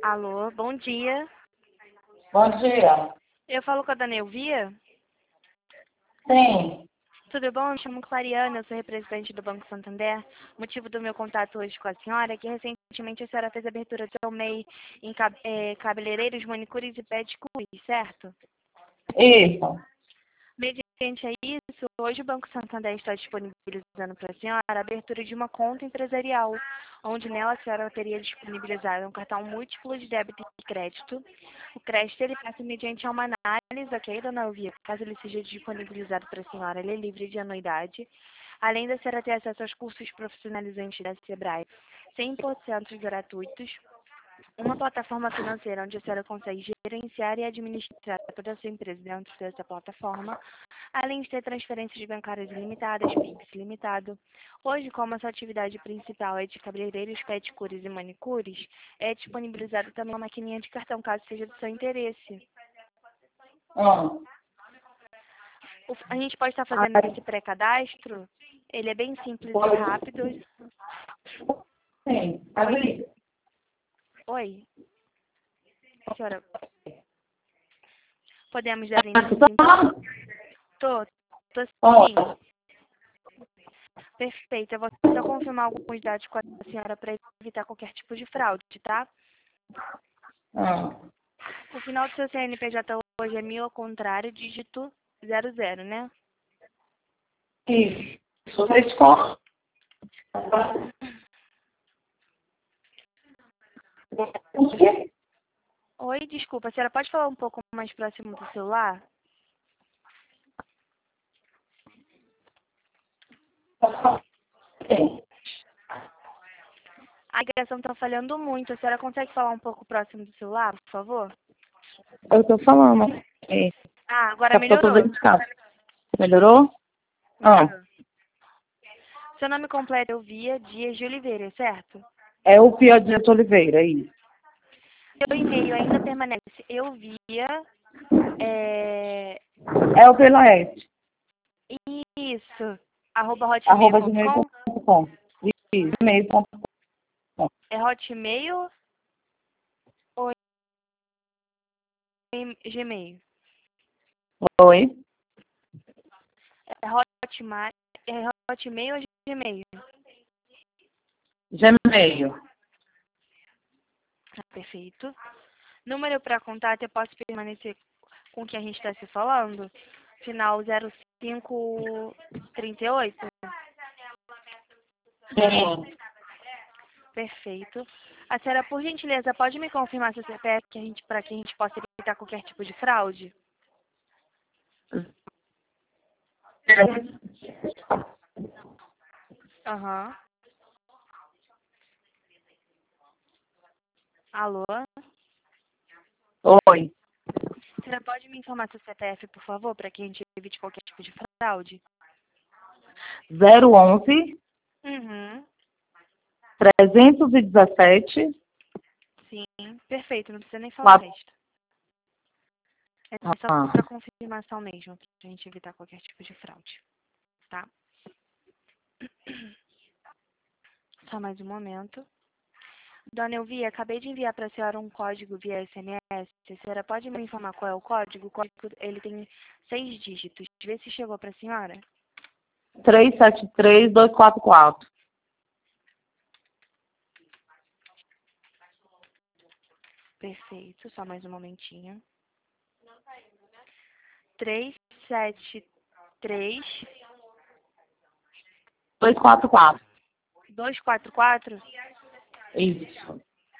Alô, bom dia. Bom dia. Eu falo com a dona Elvia. Sim. Tudo bom? Eu me chamo Clariana, eu sou representante do Banco Santander. O motivo do meu contato hoje com a senhora é que recentemente a senhora fez a abertura do seu MEI em cabeleireiros, manicures e pedicures, certo? Isso. Mediante a isso, hoje o Banco Santander está disponibilizando para a senhora a abertura de uma conta empresarial, onde nela a senhora teria disponibilizado um cartão múltiplo de débito e crédito. O crédito ele passa mediante uma análise, ok, dona Elvia? Caso ele seja disponibilizado para a senhora, ele é livre de anuidade. Além da senhora ter acesso aos cursos profissionalizantes da Sebrae, 100% gratuitos. Uma plataforma financeira onde a senhora consegue gerenciar e administrar toda a sua empresa dentro dessa plataforma, além de ter transferências bancárias ilimitadas, Pix ilimitado. Hoje, como a sua atividade principal é de cabeleireiros, pedicures e manicures, é disponibilizado também uma maquininha de cartão, caso seja do seu interesse. A gente pode estar fazendo esse pré-cadastro, ele é bem simples e rápido. Sim. Oi? Senhora, podemos dar início então? Tô sim. Perfeito. Eu vou só confirmar alguns dados com a senhora para evitar qualquer tipo de fraude, tá? O final do seu CNPJ hoje é 1000 ao contrário, dígito 00, né? Isso. Sou escola. Oi, desculpa, a senhora pode falar um pouco mais próximo do celular? Sim. A ligação está falhando muito. A senhora consegue falar um pouco próximo do celular, por favor? Eu tô falando. É. Agora melhorou? Melhorou? Melhorou. Seu nome completo é Elvia Dias de Oliveira, certo? É o Pio de Oliveira, isso. Seu e-mail ainda permanece Elvia. É o Pelaeste. Isso. @ Arroba hotmail.com. gmail.com. Isso, gmail.com. É Hotmail ou Gmail? Oi? É Hotmail ou Gmail? Gmail. Perfeito. Número para contato, eu posso permanecer com o que a gente está se falando? Final 0538? Sim. Perfeito. A senhora, por gentileza, pode me confirmar seu CPF para que a gente possa evitar qualquer tipo de fraude? Aham. Alô? Oi. A senhora pode me informar seu CPF, por favor, para que a gente evite qualquer tipo de fraude? 011 Uhum. 317 Sim, perfeito. Não precisa nem falar o resto. É só para confirmação mesmo, para a gente evitar qualquer tipo de fraude. Tá? Só mais um momento. Dona Elvia, acabei de enviar para a senhora um código via SMS. A senhora pode me informar qual é o código? O código ele tem 6 dígitos. Vê se chegou para a senhora. 373244. Perfeito. Só mais um momentinho. 373 244. 244. Isso.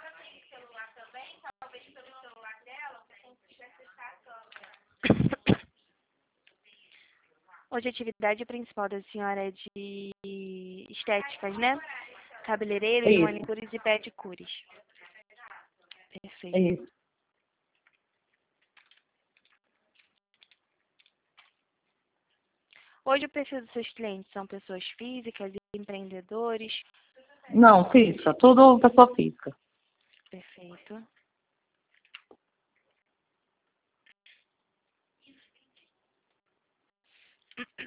Hoje a atividade principal da senhora é de estéticas, né? Cabeleireiros, Isso. manicures e pedicures. Perfeito. Isso. Hoje o perfil dos seus clientes são pessoas físicas, empreendedores. Não, física. Tudo pessoa física. Perfeito.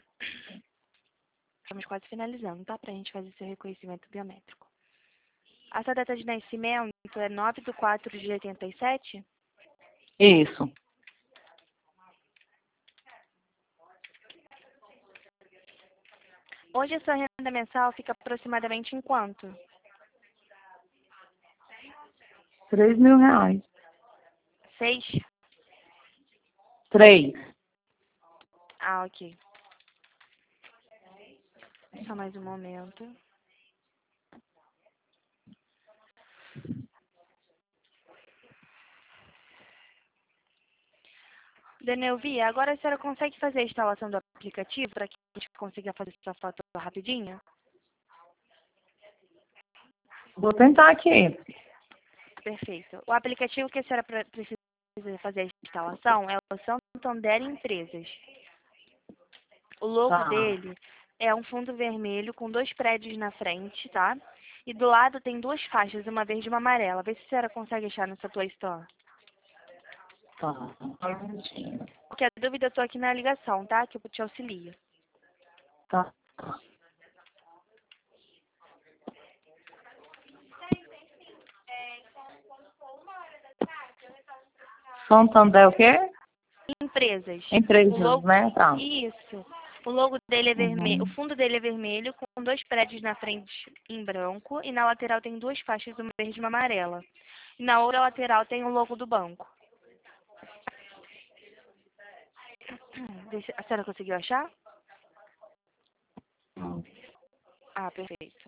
Estamos quase finalizando, tá? Pra gente fazer seu reconhecimento biométrico. A sua data de nascimento é 9/4/87? Isso. Hoje a sua renda mensal fica aproximadamente em quanto? 3.000 reais. 6? 3. Ah, ok. Só mais um momento. Denelvi, agora a senhora consegue fazer a instalação do aplicativo para que a gente consiga fazer sua foto rapidinho? Vou tentar aqui. Perfeito. O aplicativo que a senhora precisa fazer a instalação é o Santander Empresas. O logo Tá. dele é um fundo vermelho com 2 prédios na frente, tá? E do lado tem 2 faixas, uma verde e uma amarela. Vê se a senhora consegue achar no seu Play Store. Tá. Só um minutinho. Qualquer dúvida, eu tô aqui na ligação, tá? Que eu te auxilio. Tá. Santander o quê? Empresas. Empresas, O logo... né? Tá. Isso. O logo dele é vermelho. O Uhum. fundo dele é vermelho com 2 prédios na frente em branco e na lateral tem 2 faixas, uma verde e uma amarela. E na outra lateral tem o logo do banco. A senhora conseguiu achar? Ah, perfeito.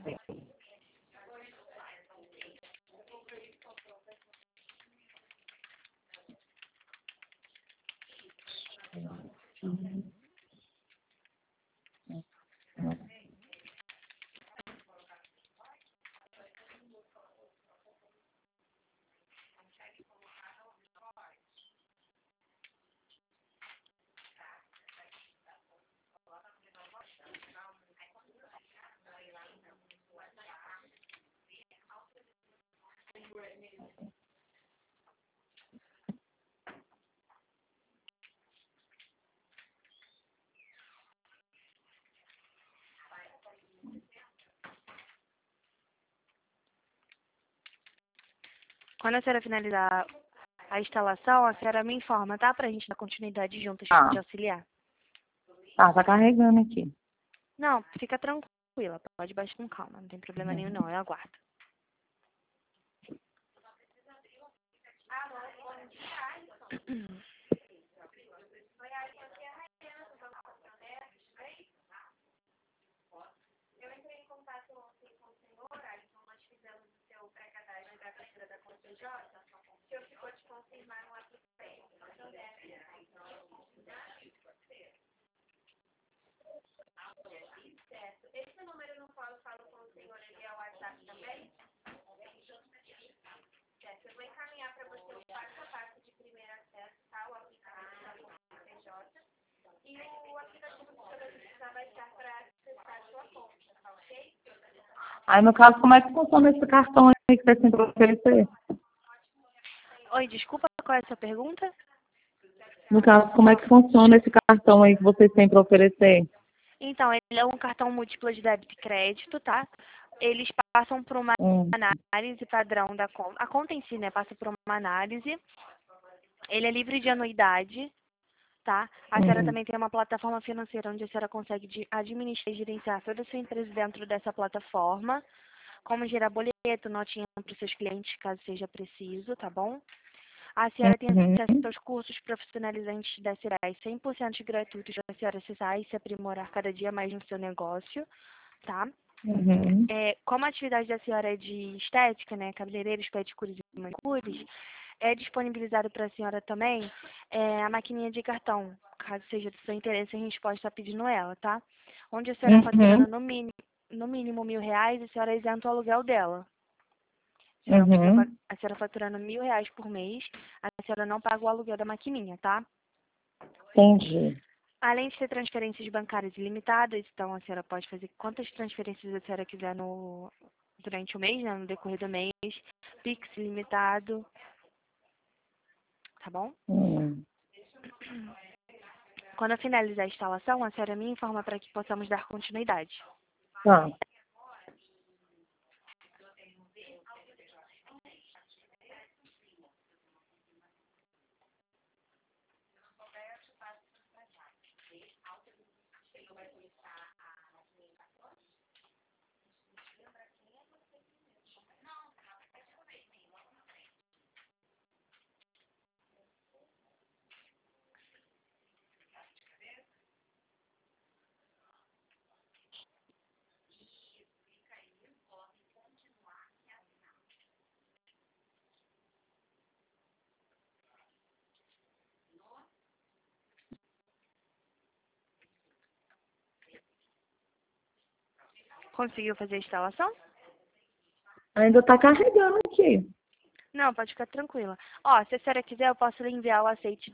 Quando a senhora finalizar a instalação, a senhora me informa, tá? Pra gente dar continuidade juntas, Tá. te auxiliar. Tá carregando aqui. Não, fica tranquila. Pode baixar com calma. Não tem problema nenhum, não. Eu aguardo. Aí, no caso, como é que funciona esse cartão aí que você tem para oferecer? Oi, desculpa, qual é a sua pergunta? No caso, como é que funciona esse cartão aí que vocês têm para oferecer? Então, ele é um cartão múltiplo de débito e crédito, tá? Eles passam por uma Hum. análise padrão da conta. A conta em si, né, passa por uma análise. Ele é livre de anuidade, tá? A senhora também tem uma plataforma financeira onde a senhora consegue administrar e gerenciar toda a sua empresa dentro dessa plataforma, como gerar boleto, notinha para os seus clientes, caso seja preciso, tá bom? A senhora tem acesso Uhum. aos cursos profissionalizantes da Serai 100% gratuitos para a senhora acessar e se aprimorar cada dia mais no seu negócio, tá? Uhum. Como a atividade da senhora é de estética, né, cabeleireiros, pedicures e manicures, é disponibilizado para a senhora também a maquininha de cartão, caso seja do seu interesse, a gente pode estar pedindo ela, tá? Onde a senhora faturando Uhum. no mínimo R$ 1.000, a senhora isenta o aluguel dela. Uhum. A senhora faturando R$ 1.000 por mês, a senhora não paga o aluguel da maquininha, tá? Entendi. Além de ter transferências bancárias ilimitadas, então a senhora pode fazer quantas transferências a senhora quiser durante o mês, né, no decorrer do mês, Pix ilimitado, tá bom? Quando eu finalizar a instalação, a senhora me informa para que possamos dar continuidade. Tá. Conseguiu fazer a instalação? Ainda está carregando aqui. Não, pode ficar tranquila. Ó, se a senhora quiser, eu posso lhe enviar o aceite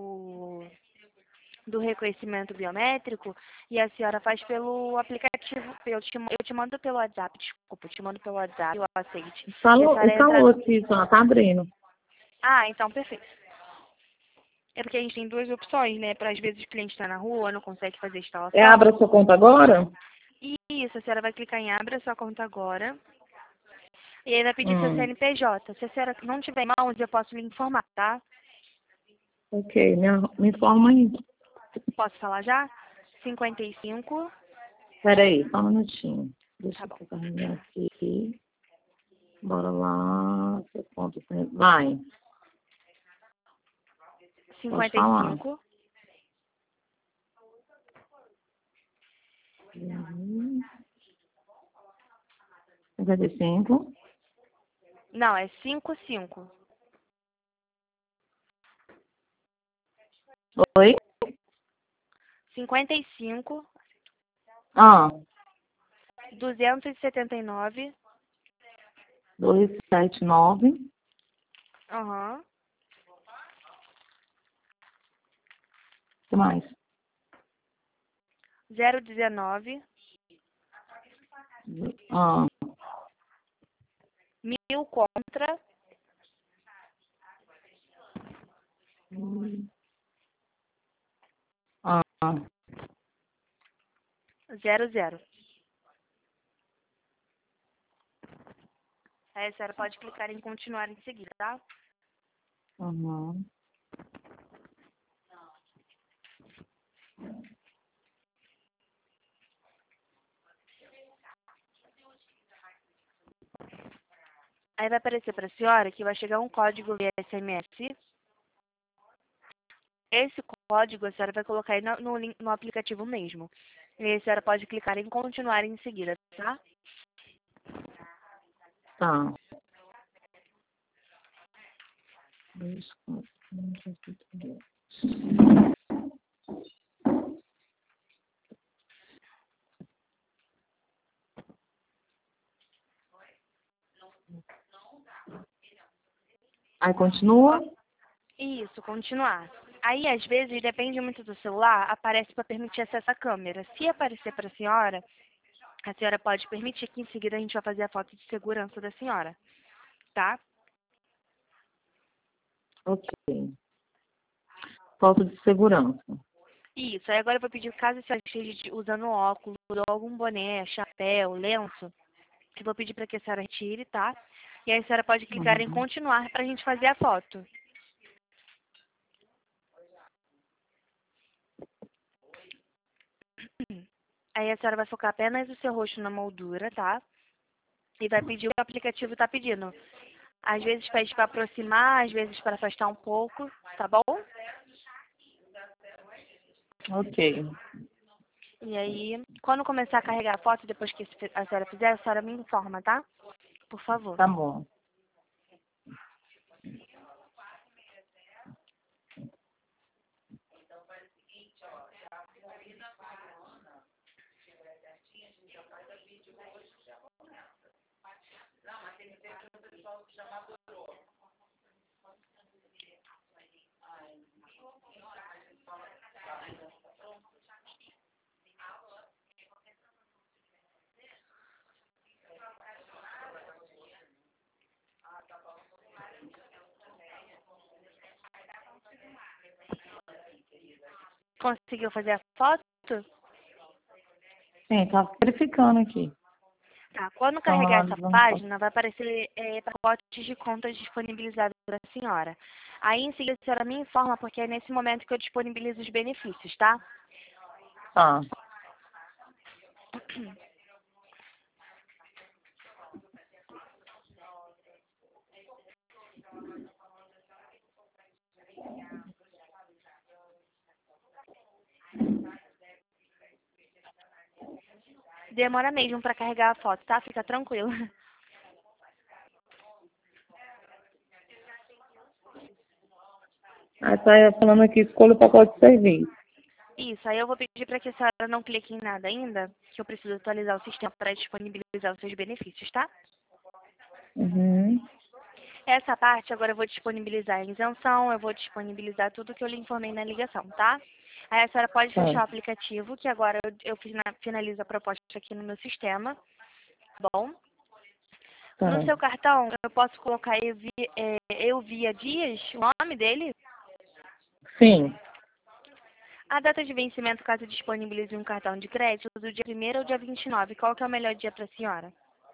do reconhecimento biométrico e a senhora faz pelo aplicativo. Eu te mando pelo WhatsApp, desculpa, eu te mando pelo WhatsApp o aceite. E a senhora Falou entra... aqui, só tá abrindo. Ah, então perfeito. É porque a gente tem duas opções, né? Para às vezes o cliente está na rua, não consegue fazer a instalação. Abra sua conta agora? Isso, a senhora vai clicar em Abra sua conta agora. E aí vai pedir seu CNPJ. Se a senhora não tiver em mãos, eu posso lhe informar, tá? Ok, me informa aí. Posso falar já? 55. Peraí, só um minutinho. Deixa Tá bom. eu carregar aqui. Bora lá. Seu ponto. Vai, pode falar. 55. 55. Não, é 55. Oi? 55. Ah, 279. 279. Aham. O que mais? 019. Ah, 1000 contra. ah, 00. Aí a senhora pode clicar em continuar em seguida, tá? uhum. Aí vai aparecer para a senhora que vai chegar um código via SMS. Esse código a senhora vai colocar aí no aplicativo mesmo. E aí a senhora pode clicar em continuar em seguida, tá? Tá. Aí continua? Isso, continuar. Aí, às vezes, depende muito do celular, aparece para permitir acesso à câmera. Se aparecer para a senhora pode permitir que em seguida a gente vai fazer a foto de segurança da senhora, tá? Ok. Falta de segurança. Isso, aí agora eu vou pedir, caso a senhora esteja usando óculos, ou algum boné, chapéu, lenço, eu vou pedir para que a senhora retire, tá? E aí a senhora pode clicar em Uhum. continuar para a gente fazer a foto. Aí a senhora vai focar apenas o seu rosto na moldura, tá? E vai pedir o que o aplicativo está pedindo. Às vezes pede para aproximar, às vezes para afastar um pouco, tá bom? Ok. E aí, quando começar a carregar a foto, depois que a senhora fizer, a senhora me informa, tá? Por favor. Tá bom. Conseguiu fazer a foto? Sim, tá verificando aqui. Tá. Quando Então, carregar nós essa vamos... página, vai aparecer pacotes de contas disponibilizados para a senhora. Aí, em seguida, a senhora me informa, porque é nesse momento que eu disponibilizo os benefícios, tá? Tá. Demora mesmo para carregar a foto, tá? Fica tranquilo. Aí tá falando aqui, escolha o pacote de serviço. Isso, aí eu vou pedir para que a senhora não clique em nada ainda, que eu preciso atualizar o sistema para disponibilizar os seus benefícios, tá? Uhum. Essa parte agora eu vou disponibilizar a isenção, eu vou disponibilizar tudo que eu lhe informei na ligação, tá? Aí a senhora pode fechar o Tá. aplicativo, que agora finalizo a proposta aqui no meu sistema, tá bom? Tá. No seu cartão, eu posso colocar eu via Dias, o nome dele? Sim. A data de vencimento, caso disponibilize um cartão de crédito, do dia 1º ao dia 29, qual que é o melhor dia para a senhora?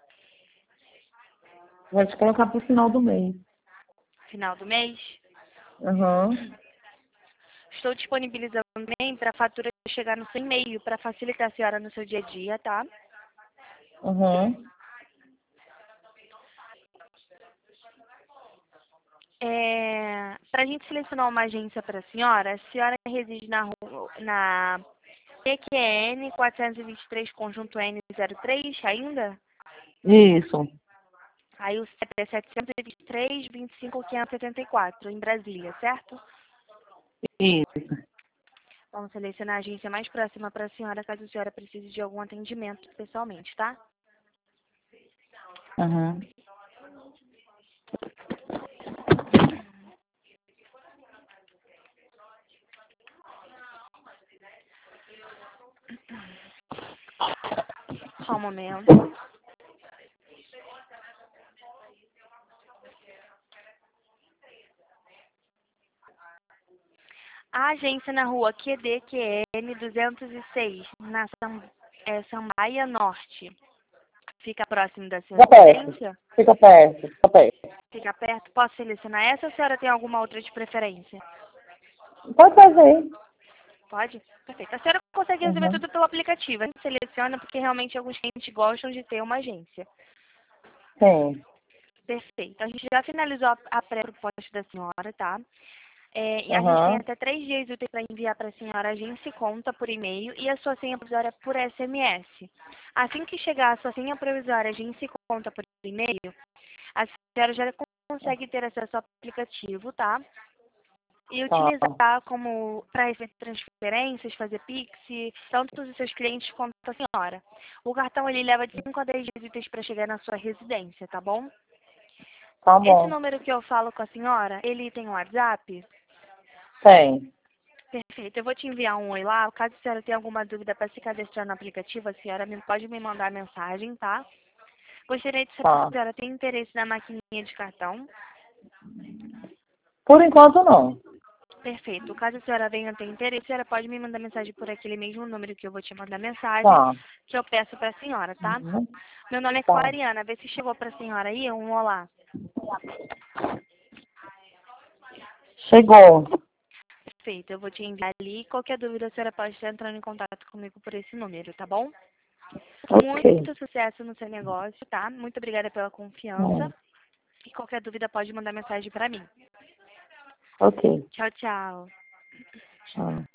Vou te colocar pro final do mês. Final do mês? Uhum. Estou disponibilizando também para a fatura chegar no seu e-mail, para facilitar a senhora no seu dia a dia, tá? Uhum. Para a gente selecionar uma agência para a senhora reside na PQN 423, conjunto N03 ainda? Isso. Aí o CEP é 723 25 574, em Brasília, certo? Isso. Vamos selecionar a agência mais próxima para a senhora, caso a senhora precise de algum atendimento pessoalmente, tá? Uhum. Só um momento. A agência na rua QDQN 206, na Sambaia Norte. Fica próximo da sua Fica perto. residência? Fica perto. Fica perto. Fica perto? Posso selecionar essa ou a senhora tem alguma outra de preferência? Pode fazer. Pode? Perfeito. A senhora consegue resolver Uhum. tudo pelo aplicativo. A gente seleciona porque realmente alguns clientes gostam de ter uma agência. Sim. Perfeito. A gente já finalizou a pré-proposta da senhora, tá? E a gente tem Uhum. até 3 dias úteis para enviar para a senhora a agência e conta por e-mail e a sua senha provisória por SMS. Assim que chegar a sua senha provisória, agência e conta por e-mail, a senhora já consegue ter acesso ao aplicativo, tá? E Tá. utilizar como para efeito transferências, fazer Pix, tanto os seus clientes quanto a senhora. O cartão ele leva de 5 a 10 dias úteis para chegar na sua residência, tá bom? Tá Esse bom. número que eu falo com a senhora, ele tem um WhatsApp? Tem. Perfeito. Eu vou te enviar um oi lá. Caso a senhora tenha alguma dúvida para se cadastrar no aplicativo, a senhora pode me mandar mensagem, tá? Gostaria de saber se a Tá. senhora tem interesse na maquininha de cartão. Por enquanto, não. Perfeito. Caso a senhora venha ter interesse, a senhora pode me mandar mensagem por aquele mesmo número que eu vou te mandar mensagem, Tá. que eu peço para a senhora, tá? Uhum. Meu nome é Tá. Clariana. Vê se chegou para a senhora aí um olá. Chegou. Perfeito. Eu vou te enviar ali. Qualquer dúvida, a senhora pode estar entrando em contato comigo por esse número, tá bom? Ok. Muito sucesso no seu negócio, tá? Muito obrigada pela confiança. É. E qualquer dúvida pode mandar mensagem para mim. Ok. Tchau, tchau. Tchau.